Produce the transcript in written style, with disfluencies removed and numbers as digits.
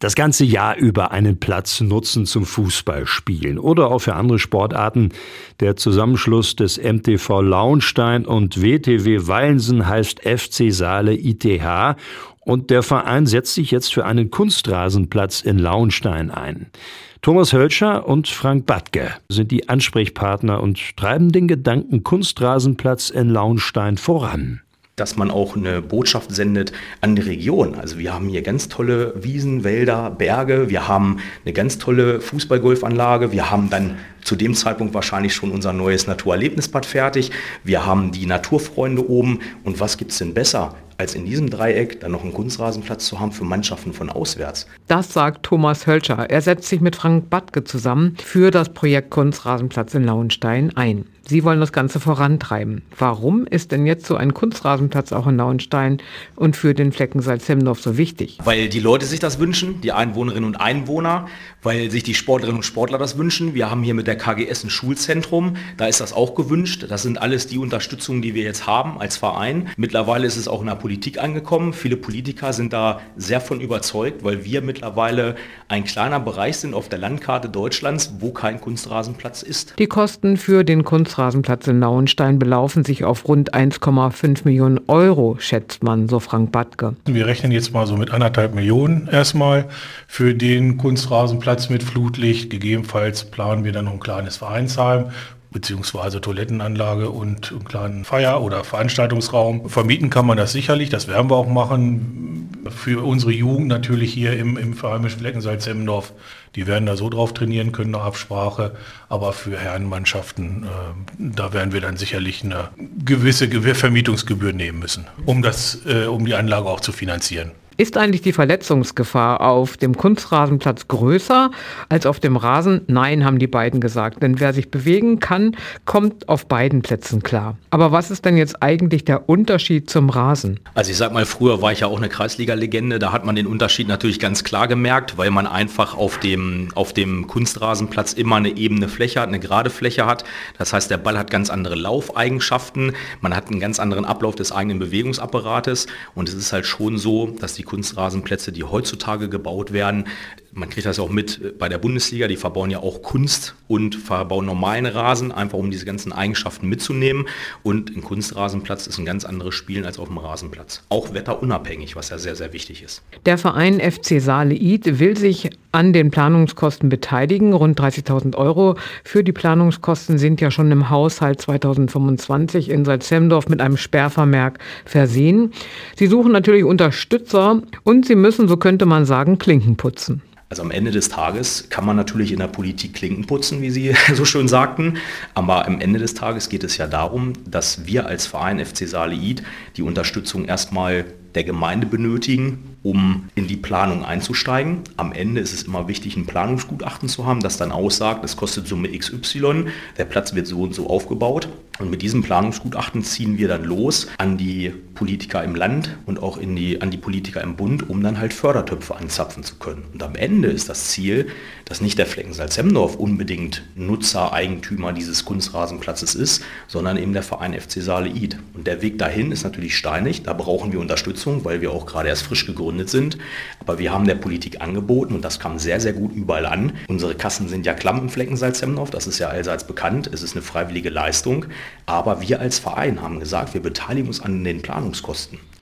das ganze Jahr über einen Platz nutzen zum Fußballspielen oder auch für andere Sportarten. Der Zusammenschluss des MTV Launstein und WTW Weilensen heißt FC Saale ITH und der Verein setzt sich jetzt für einen Kunstrasenplatz in Launstein ein. Thomas Hölscher und Frank Badke sind die Ansprechpartner und treiben den Gedanken Kunstrasenplatz in Launstein voran. Dass man auch eine Botschaft sendet an die Region. Also wir haben hier ganz tolle Wiesen, Wälder, Berge, wir haben eine ganz tolle Fußballgolfanlage, wir haben dann zu dem Zeitpunkt wahrscheinlich schon unser neues Naturerlebnisbad fertig, wir haben die Naturfreunde oben und was gibt's denn besser, als in diesem Dreieck dann noch einen Kunstrasenplatz zu haben für Mannschaften von auswärts. Das sagt Thomas Hölscher. Er setzt sich mit Frank Badke zusammen für das Projekt Kunstrasenplatz in Launstein ein. Sie wollen das Ganze vorantreiben. Warum ist denn jetzt so ein Kunstrasenplatz auch in Launstein und für den Flecken Salzhemmendorf so wichtig? Weil die Leute sich das wünschen, die Einwohnerinnen und Einwohner, weil sich die Sportlerinnen und Sportler das wünschen. Wir haben hier mit der KGS ein Schulzentrum, da ist das auch gewünscht. Das sind alles die Unterstützungen, die wir jetzt haben als Verein. Mittlerweile ist es auch in der Politik angekommen. Viele Politiker sind da sehr von überzeugt, weil wir mittlerweile ein kleiner Bereich sind auf der Landkarte Deutschlands, wo kein Kunstrasenplatz ist. Die Kosten für den Kunstrasenplatz in Launstein belaufen sich auf rund 1,5 Millionen Euro, schätzt man, so Frank Badke. Wir rechnen jetzt mal so mit 1,5 Millionen erstmal für den Kunstrasenplatz mit Flutlicht. Gegebenenfalls planen wir dann noch ein kleines Vereinsheim beziehungsweise Toilettenanlage und einen kleinen Feier- oder Veranstaltungsraum. Vermieten kann man das sicherlich, das werden wir auch machen. Für unsere Jugend natürlich hier im Verein Flecken Salzhemmendorf. Die werden da so drauf trainieren können, nach Absprache. Aber für Herrenmannschaften, da werden wir dann sicherlich eine gewisse Vermietungsgebühr nehmen müssen, um die Anlage auch zu finanzieren. Ist eigentlich die Verletzungsgefahr auf dem Kunstrasenplatz größer als auf dem Rasen? Nein, haben die beiden gesagt. Denn wer sich bewegen kann, kommt auf beiden Plätzen klar. Aber was ist denn jetzt eigentlich der Unterschied zum Rasen? Also ich sag mal, früher war ich ja auch eine Kreisliga-Legende. Da hat man den Unterschied natürlich ganz klar gemerkt, weil man einfach auf dem Kunstrasenplatz immer eine ebene Fläche hat, eine gerade Fläche hat. Das heißt, der Ball hat ganz andere Laufeigenschaften. Man hat einen ganz anderen Ablauf des eigenen Bewegungsapparates. Und es ist halt schon so, dass die Kunstrasenplätze, die heutzutage gebaut werden, man kriegt das ja auch mit bei der Bundesliga, die verbauen ja auch Kunst und verbauen normalen Rasen, einfach um diese ganzen Eigenschaften mitzunehmen. Und ein Kunstrasenplatz ist ein ganz anderes Spielen als auf dem Rasenplatz. Auch wetterunabhängig, was ja sehr, sehr wichtig ist. Der Verein FC Saale ITH will sich an den Planungskosten beteiligen, rund 30.000 Euro. Für die Planungskosten sind ja schon im Haushalt 2025 in Salzhemmendorf mit einem Sperrvermerk versehen. Sie suchen natürlich Unterstützer und sie müssen, so könnte man sagen, Klinken putzen. Also am Ende des Tages kann man natürlich in der Politik Klinken putzen, wie Sie so schön sagten. Aber am Ende des Tages geht es ja darum, dass wir als Verein FC Saale ITH die Unterstützung erstmal der Gemeinde benötigen, um in die Planung einzusteigen. Am Ende ist es immer wichtig, ein Planungsgutachten zu haben, das dann aussagt, es kostet Summe XY, der Platz wird so und so aufgebaut. Und mit diesem Planungsgutachten ziehen wir dann los an die Politiker im Land und auch an die Politiker im Bund, um dann halt Fördertöpfe anzapfen zu können. Und am Ende ist das Ziel, dass nicht der Flecken Salzhemmendorf unbedingt Nutzer, Eigentümer dieses Kunstrasenplatzes ist, sondern eben der Verein FC Saale ITH. Und der Weg dahin ist natürlich steinig, da brauchen wir Unterstützung, weil wir auch gerade erst frisch gegründet sind. Aber wir haben der Politik angeboten und das kam sehr, sehr gut überall an. Unsere Kassen sind ja klamm im Flecken Salzhemmendorf, das ist ja allseits bekannt, es ist eine freiwillige Leistung. Aber wir als Verein haben gesagt, wir beteiligen uns an den Planungskosten.